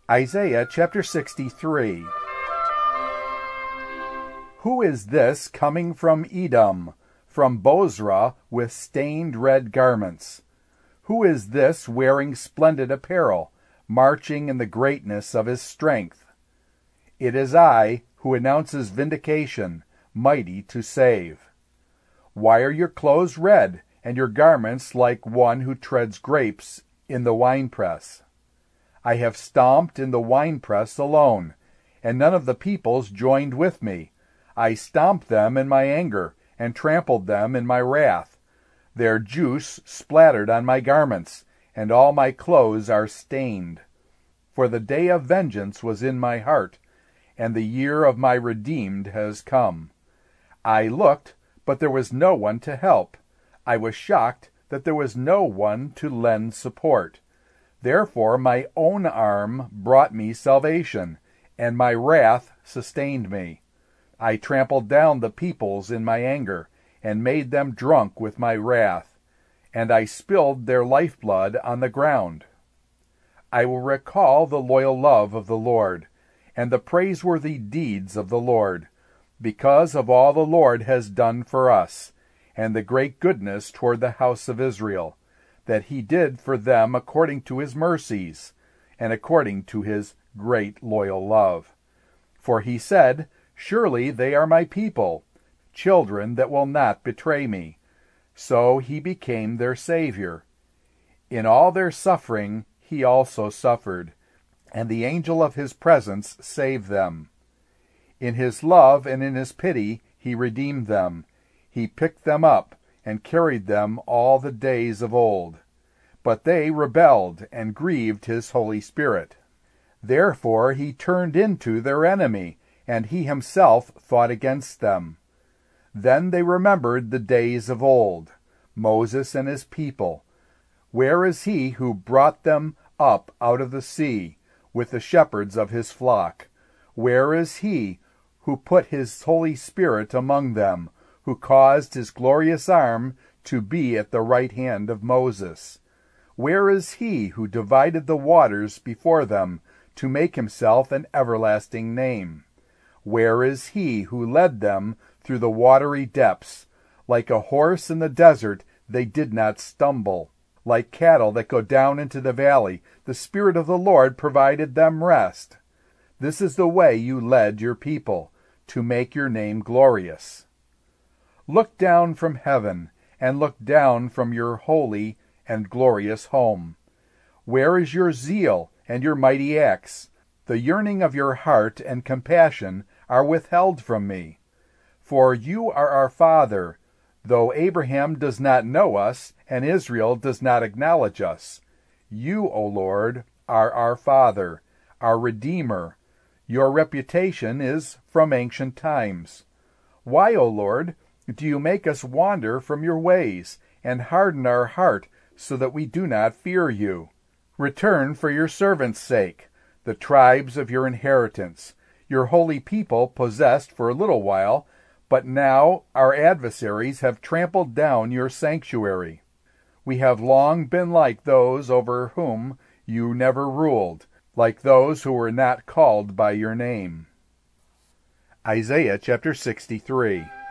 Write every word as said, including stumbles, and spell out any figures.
Isaiah chapter sixty-three. Who is this coming from Edom, from Bozrah, with stained red garments? Who is this wearing splendid apparel, marching in the greatness of his strength? It is I, who announces vindication, mighty to save. Why are your clothes red, and your garments like one who treads grapes in the winepress? I have stomped in the winepress alone, and none of the peoples joined with me. I stomped them in my anger, and trampled them in my wrath. Their juice splattered on my garments, and all my clothes are stained. For the day of vengeance was in my heart, and the year of my redeemed has come. I looked, but there was no one to help. I was shocked that there was no one to lend support. Therefore my own arm brought me salvation, and my wrath sustained me. I trampled down the peoples in my anger, and made them drunk with my wrath, and I spilled their lifeblood on the ground. I will recall the loyal love of the Lord, and the praiseworthy deeds of the Lord, because of all the Lord has done for us, and the great goodness toward the house of Israel, that he did for them according to his mercies, and according to his great loyal love. For he said, Surely they are my people, children that will not betray me. So he became their Savior. In all their suffering he also suffered, and the angel of his presence saved them. In his love and in his pity he redeemed them. He picked them up and carried them all the days of old. But they rebelled and grieved his Holy Spirit. Therefore he turned into their enemy, and he himself fought against them. Then they remembered the days of old, Moses and his people. Where is he who brought them up out of the sea with the shepherds of his flock? Where is he who put his Holy Spirit among them, who caused his glorious arm to be at the right hand of Moses? Where is he who divided the waters before them to make himself an everlasting name? Where is he who led them through the watery depths? Like a horse in the desert they did not stumble. Like cattle that go down into the valley, the Spirit of the Lord provided them rest. This is the way you led your people, to make your name glorious. Look down from heaven, and look down from your holy and glorious home. Where is your zeal and your mighty acts? The yearning of your heart and compassion are withheld from me. For you are our Father, though Abraham does not know us, and Israel does not acknowledge us. You, O Lord, are our Father, our Redeemer. Your reputation is from ancient times. Why, O Lord, do you make us wander from your ways, and harden our heart so that we do not fear you? Return for your servants' sake, the tribes of your inheritance, your holy people possessed for a little while, but now our adversaries have trampled down your sanctuary. We have long been like those over whom you never ruled, like those who were not called by your name. Isaiah chapter sixty-three.